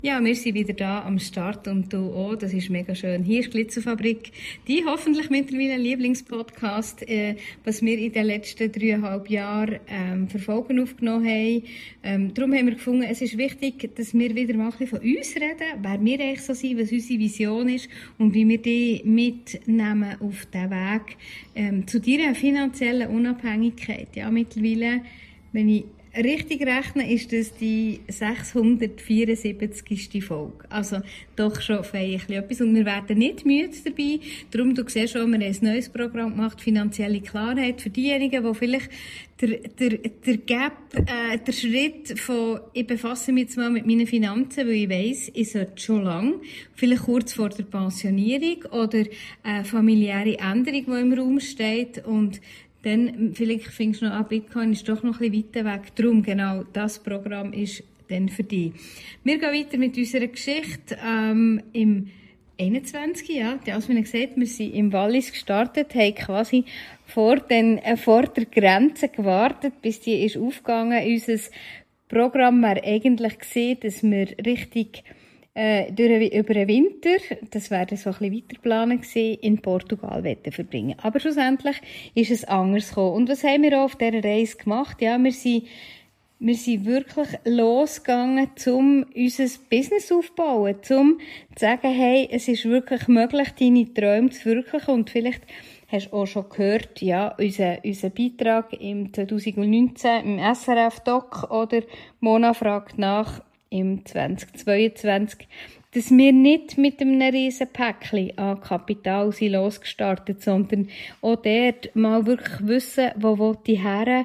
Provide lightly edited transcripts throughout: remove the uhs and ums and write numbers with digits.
Ja, wir sind wieder da am Start und du auch. Das ist mega schön. Hier ist Glitzerfabrik, die hoffentlich mittlerweile Lieblingspodcast, was wir in den letzten 3,5 Jahren Verfolgen aufgenommen haben. Darum haben wir gefunden, es ist wichtig, dass wir wieder mal ein bisschen von uns reden, wer wir eigentlich so sind, was unsere Vision ist und wie wir die mitnehmen auf den Weg zu deiner finanziellen Unabhängigkeit. Ja, mittlerweile, wenn ich richtig rechnen, ist das die 674. Folge. Also doch schon feierlich etwas. Und wir werden nicht müde dabei. Darum, du siehst schon, wir haben ein neues Programm gemacht, finanzielle Klarheit. Für diejenigen, die vielleicht der Gap, der Schritt von, ich befasse mich jetzt mal mit meinen Finanzen, weil ich weiss, ich sollte schon lang, vielleicht kurz vor der Pensionierung oder eine familiäre Änderung, die im Raum steht, und dann, vielleicht findest du noch an, Bitcoin ist doch noch ein bisschen weiter weg. Darum, genau, das Programm ist dann für dich. Wir gehen weiter mit unserer Geschichte. Im 21. Ja, als wir gesagt, wir sind im Wallis gestartet, haben quasi vor der Grenze gewartet, bis die ist aufgegangen. Unser Programm war eigentlich gesehen, dass wir richtig über den Winter, das wäre so ein bisschen weiterplanen gewesen, in Portugal verbringen. Aber schlussendlich ist es anders gekommen. Und was haben wir auch auf dieser Reise gemacht? Ja, wir sind wirklich losgegangen, um unser Business aufzubauen, um zu sagen, hey, es ist wirklich möglich, deine Träume zu verwirklichen. Und vielleicht hast du auch schon gehört, ja, unser Beitrag im 2019 im SRF-Doc oder Mona fragt nach im 2022, dass wir nicht mit einem riesen Päckchen an Kapital sind losgestartet, sondern auch dort mal wirklich wissen, wo will ich her,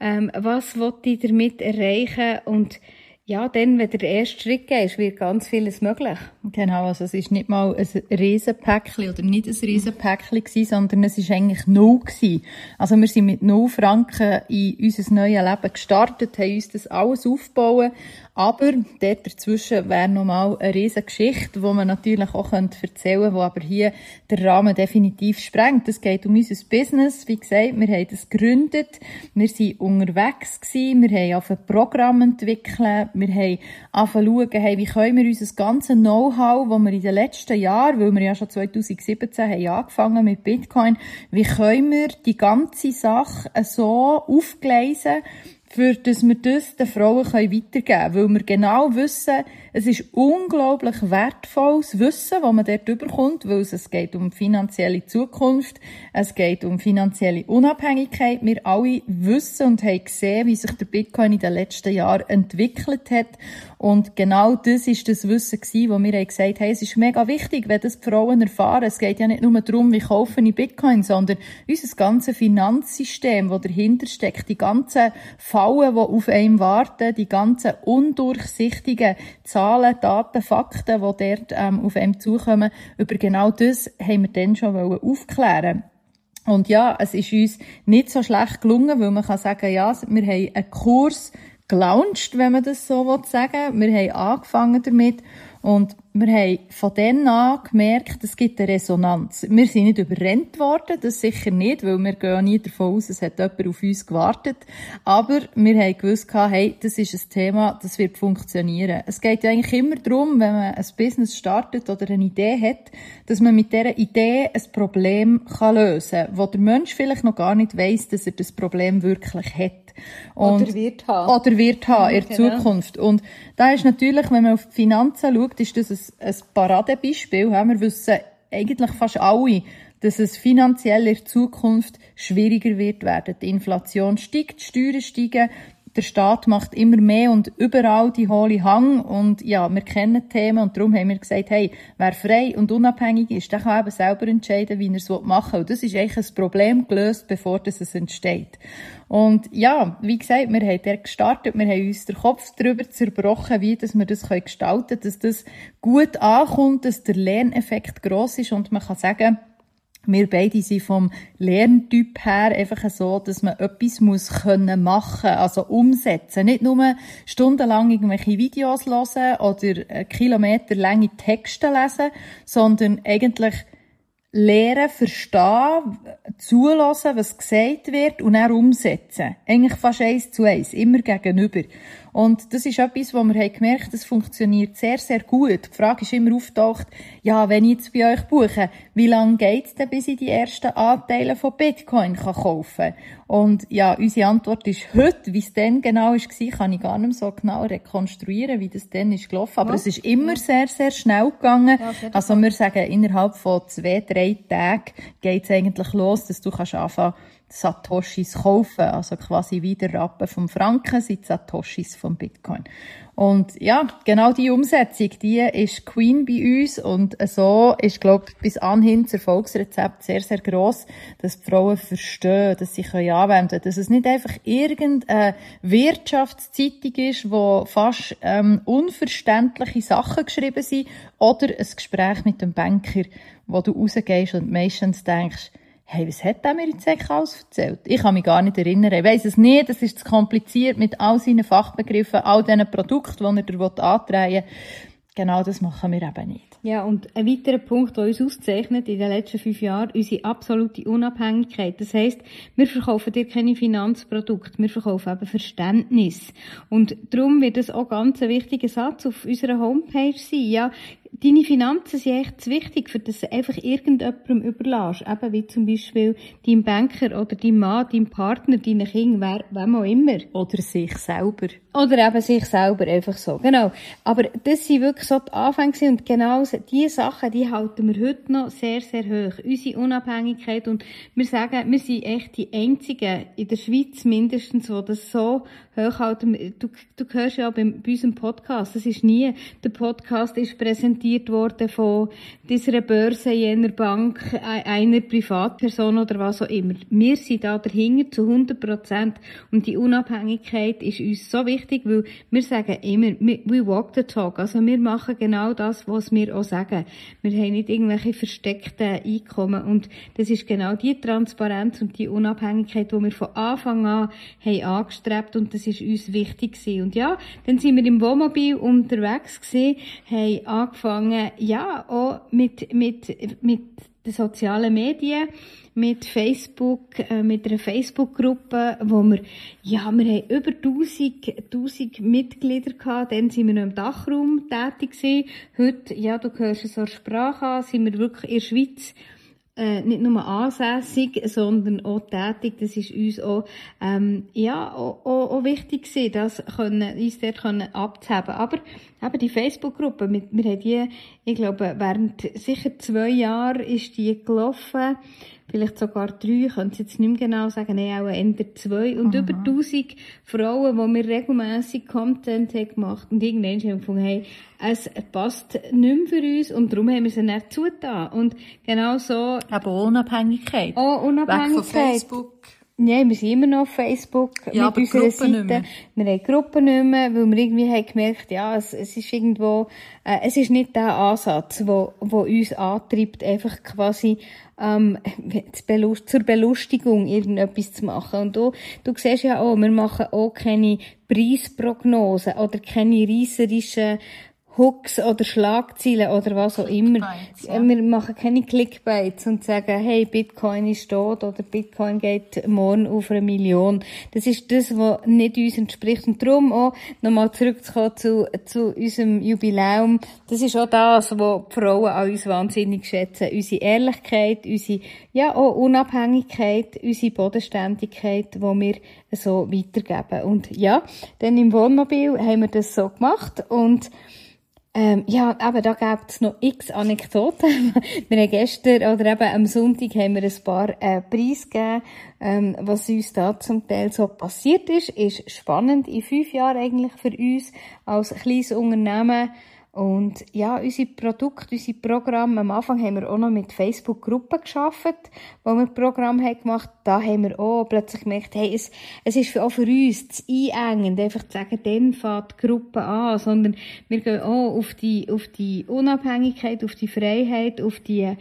was will ich damit erreichen, und ja, dann, wenn der erste Schritt geht, wird ganz vieles möglich. Genau, also es ist nicht mal ein Riesenpäckchen oder nicht ein Riesenpäckchen gewesen, sondern es ist eigentlich 0 gewesen. Also wir sind mit 0 Franken in unser neues Leben gestartet, haben uns das alles aufgebaut, aber dort dazwischen wäre nochmal eine riesige Geschichte, die man natürlich auch erzählen könnte, die aber hier den Rahmen definitiv sprengt. Es geht um unser Business. Wie gesagt, wir haben das gegründet, wir sind unterwegs gewesen, wir haben angefangen Programme entwickeln, wir haben angefangen zu schauen, hey, wie können wir unser ganzes Know-how, das wir in den letzten Jahren, weil wir ja schon 2017 haben angefangen mit Bitcoin, wie können wir die ganze Sache so aufgleisen, für dass wir das den Frauen weitergeben können. Weil wir genau wissen, es ist unglaublich wertvolles Wissen, das man dort überkommt, weil es geht um finanzielle Zukunft, es geht um finanzielle Unabhängigkeit. Wir alle wissen und haben gesehen, wie sich der Bitcoin in den letzten Jahren entwickelt hat. Und genau das ist das Wissen gewesen, wo wir gesagt haben, es ist mega wichtig, wenn das die Frauen erfahren. Es geht ja nicht nur darum, wie kaufen ich Bitcoin, sondern unser ganzes Finanzsystem, das dahinter steckt, die ganzen Fallen, die auf einen warten, die ganzen undurchsichtigen Zahlen, Daten, Fakten, die dort auf einem zukommen, über genau das haben wir dann schon aufklären. Und ja, es ist uns nicht so schlecht gelungen, weil man kann sagen, ja, wir haben einen Kurs gelauncht, wenn man das so sagen will. Wir haben angefangen damit und wir haben von dann an gemerkt, es gibt eine Resonanz. Wir sind nicht überrennt worden, das sicher nicht, weil wir gehen nie davon aus, es hat jemand auf uns gewartet. Aber wir haben gewusst, hey, das ist ein Thema, das wird funktionieren. Es geht ja eigentlich immer darum, wenn man ein Business startet oder eine Idee hat, dass man mit dieser Idee ein Problem lösen kann, wo der Mensch vielleicht noch gar nicht weiss, dass er das Problem wirklich hat. Oder wird haben in der Zukunft. Und da ist natürlich, wenn man auf die Finanzen schaut, ist das ein Paradebeispiel. Wir wissen eigentlich fast alle, dass es finanziell in der Zukunft schwieriger wird werden. Die Inflation steigt, die Steuern steigen, der Staat macht immer mehr und überall die hohle Hang. Und ja, wir kennen die Themen und darum haben wir gesagt, hey, wer frei und unabhängig ist, der kann eben selber entscheiden, wie er es machen will. Und das ist eigentlich ein Problem gelöst, bevor es entsteht. Und ja, wie gesagt, wir haben dort gestartet, wir haben uns den Kopf darüber zerbrochen, wie dass wir das gestalten können, dass das gut ankommt, dass der Lerneffekt gross ist und man kann sagen, wir beide sind vom Lerntyp her einfach so, dass man etwas machen muss, also umsetzen. Nicht nur stundenlang irgendwelche Videos hören oder kilometerlange Texte lesen, sondern eigentlich lernen, verstehen, zulassen, was gesagt wird und dann umsetzen. Eigentlich fast 1:1, immer gegenüber. Und das ist etwas, wo wir haben gemerkt, das funktioniert sehr, sehr gut. Die Frage ist immer auftaucht, ja, wenn ich jetzt bei euch buche, wie lange geht es denn, bis ich die ersten Anteile von Bitcoin kaufen kann? Und ja, unsere Antwort ist heute, wie es dann genau war, kann ich gar nicht so genau rekonstruieren, wie das dann ist gelaufen. Aber es ist immer sehr, sehr schnell gegangen. Ja, also wir sagen, innerhalb von 2-3 Tagen geht es eigentlich los, dass du kannst anfangen, Satoshis kaufen. Also quasi wie der Rappen vom Franken sind Satoshis vom Bitcoin. Und ja, genau die Umsetzung, die ist Queen bei uns. Und so ist, glaube ich, bis anhin das Erfolgsrezept sehr, sehr gross, dass die Frauen verstehen, dass sie anwenden können. Dass es nicht einfach irgendeine Wirtschaftszeitung ist, wo fast unverständliche Sachen geschrieben sind, oder ein Gespräch mit dem Banker, wo du rausgehst und meistens denkst, hey, was hat der mir jetzt eigentlich alles erzählt? Ich kann mich gar nicht erinnern. Ich weiss es nicht, das ist zu kompliziert mit all seinen Fachbegriffen, all diesen Produkten, die er dir andrehen will. Genau das machen wir eben nicht. Ja, und ein weiterer Punkt, der uns auszeichnet in den letzten 5 Jahren, unsere absolute Unabhängigkeit. Das heisst, wir verkaufen dir keine Finanzprodukte, wir verkaufen eben Verständnis. Und darum wird das auch ganz ein wichtiger Satz auf unserer Homepage sein. Ja, deine Finanzen sind echt wichtig, für dass du einfach irgendjemandem überlässt. Eben wie zum Beispiel deinem Banker oder deinem Mann, deinem Partner, deinen Kindern, wem auch immer. Oder sich selber. Oder eben sich selber, einfach so. Genau. Aber das sind wirklich so die Anfänge und genau diese Sachen, die halten wir heute noch sehr, sehr hoch. Unsere Unabhängigkeit und wir sagen, wir sind echt die Einzigen in der Schweiz mindestens, die das so hochhalten. Du hörst ja bei unserem Podcast, das ist nie, der Podcast ist präsentiert worden von dieser Börse, jener Bank, einer Privatperson oder was auch immer. Wir sind da dahinter zu 100% und die Unabhängigkeit ist uns so wichtig, weil wir sagen immer, we walk the talk. Also wir machen genau das, was wir auch sagen. Wir haben nicht irgendwelche versteckten Einkommen und das ist genau die Transparenz und die Unabhängigkeit, die wir von Anfang an haben angestrebt und das ist uns wichtig gewesen. Und ja, dann sind wir im Wohnmobil unterwegs gewesen, haben angefangen, ja, auch mit den sozialen Medien, mit Facebook, mit einer Facebook-Gruppe, wo wir haben über 1000 Mitglieder gehabt. Dann sind wir noch im Dachraum tätig gewesen. Heute, ja, du hörst es so Sprache an, sind wir wirklich in der Schweiz nicht nur ansässig, sondern auch tätig. Das ist uns auch, auch wichtig gewesen, uns dort abzuheben. Aber eben die Facebook-Gruppe, wir haben die, ich glaube, während sicher 2 Jahren ist die gelaufen. Vielleicht sogar 3, ich könnte es jetzt nicht mehr genau sagen, nein, auch eher 2. Und über 1000 Frauen, wo wir regelmässig Content haben gemacht und irgendwann haben wir gefunden, hey, es passt nicht mehr für uns und darum haben wir es dann zugetan. Und genau so. Aber Unabhängigkeit. Oh, Unabhängigkeit. Weg von Facebook. Ja, wir sind immer noch auf Facebook ja, mit unserer Seite. Wir haben Gruppen nicht mehr, weil wir irgendwie haben gemerkt, ja, es ist irgendwo, es ist nicht der Ansatz, wo uns antreibt, einfach quasi zur Belustigung irgendetwas zu machen. Und du siehst ja auch, wir machen auch keine Preisprognosen oder keine reisserischen Hooks oder Schlagzeilen oder was auch immer. Ja. Wir machen keine Clickbaits und sagen, hey, Bitcoin ist tot oder Bitcoin geht morgen auf 1 Million. Das ist das, was nicht uns entspricht. Und darum auch, nochmal zurückzukommen zu unserem Jubiläum. Das ist auch das, was die Frauen an uns wahnsinnig schätzen. Unsere Ehrlichkeit, unsere, ja, auch Unabhängigkeit, unsere Bodenständigkeit, die wir so weitergeben. Und ja, dann im Wohnmobil haben wir das so gemacht und ja, aber da gibt es noch x Anekdoten. Wir haben gestern, oder eben am Sonntag, haben wir ein paar Preise gegeben, was uns da zum Teil so passiert ist spannend in 5 Jahren eigentlich für uns als kleines Unternehmen. Und ja, unsere Produkte, unsere Programme, am Anfang haben wir auch noch mit Facebook-Gruppen gearbeitet, wo wir Programme haben gemacht. Da haben wir auch plötzlich gemerkt, hey, es ist auch für uns zu einengend, einfach zu sagen, dann fängt die Gruppe an, sondern wir gehen auch auf die Unabhängigkeit, auf die Freiheit, auf die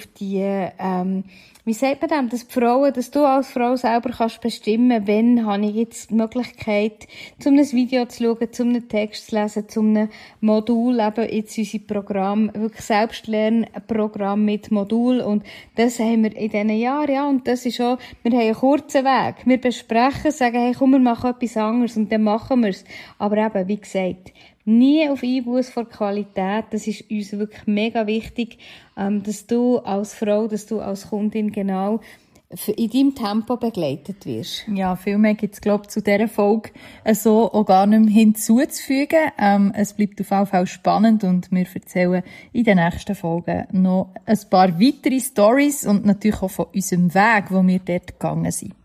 wie sagt man das, dass du als Frau selber kannst bestimmen, wann habe ich jetzt die Möglichkeit, um ein Video zu schauen, um einen Text zu lesen, um ein Modul Schule eben jetzt unsere Programm, wirklich Selbstlernprogramm mit Modul und das haben wir in diesen Jahren, ja, und das ist auch, wir haben einen kurzen Weg. Wir besprechen, sagen, hey, komm, wir machen etwas anderes und dann machen wir es. Aber eben, wie gesagt, nie auf Einbuß vor Qualität. Das ist uns wirklich mega wichtig, dass du als Frau, dass du als Kundin genau in deinem Tempo begleitet wirst. Ja, viel mehr gibt's, glaube ich, zu dieser Folge so auch gar nicht mehr hinzuzufügen. Es bleibt auf jeden Fall spannend und wir erzählen in den nächsten Folgen noch ein paar weitere Storys und natürlich auch von unserem Weg, wo wir dort gegangen sind.